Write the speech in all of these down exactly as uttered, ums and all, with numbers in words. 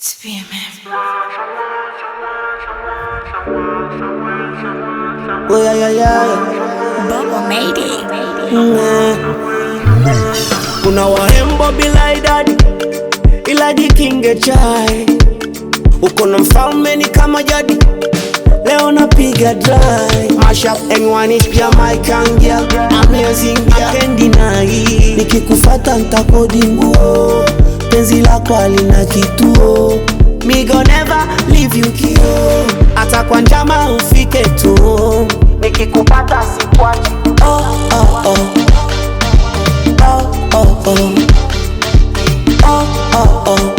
To be a man. Oh yeah, yeah, yeah. Bobo made it. Mm. Kuna warembo bila idadi, ila jikinge chai. Uko na mfalme ni kama jadi, leo napiga dry. Mash up anyone is Jamaican girl, amazing girl, I can't deny. Nikikufata nitakodi nguo, penzi lako halina kituo. Me go never leave you kio, hata kwa njama ufike tu. Nikikupata sikwachi. Oh oh oh, oh oh oh, oh oh oh,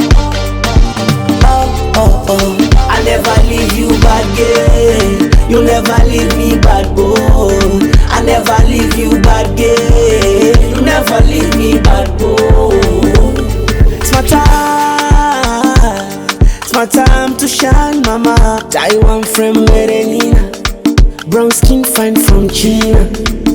oh oh oh. I never leave you bad girl, you never leave me bad boy. I never leave you bad girl, you never leave me bad boy. It's my time, it's my time to shine, mama. Taiwan from Merenina, brown skin fine from China.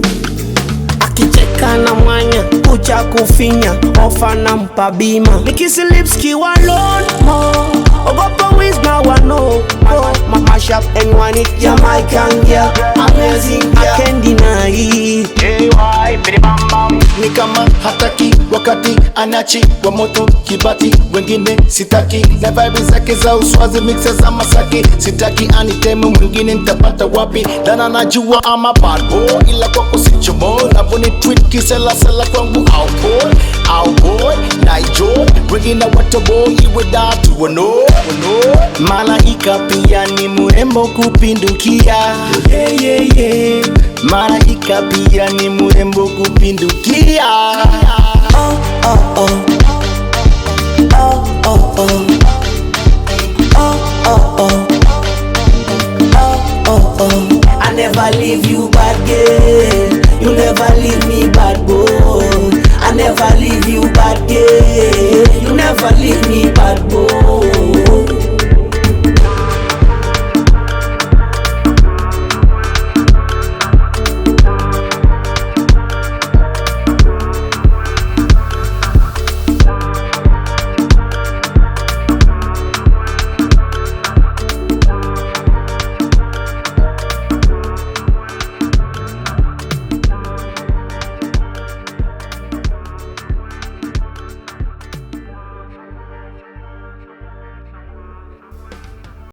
Akicheka na mwanya, kucha kufinya, ofa na mpabima. Nikisi lips kiwa alone mo, ogopa wins now I know. My mash up anyone it Jamaican girl, amazing girl, I can't deny. Hey, why, bidi bam bam. Ni kama hataki wakati anachi wa moto kibati, wengine sitaki na vibe zake za uswazi mixa za Masaki. Sitaki aniteme mwingine nitapata wapi, dana najua ama bad boy, ila kwako sichomo. Naboni tweet kisela sela kwangu out boy, out boy, na enjoy. Wengine wata boy iwe datu wano, wano. Malaika pia ni murembo kupindukia, yeah, yeah, yeah. Malaika pia ni murembo kupindukia. Oh oh oh, oh oh oh, oh oh oh, oh oh oh. I never leave you bad girl, you never leave me bad boy. I never leave you bad girl, you never leave me bad boy.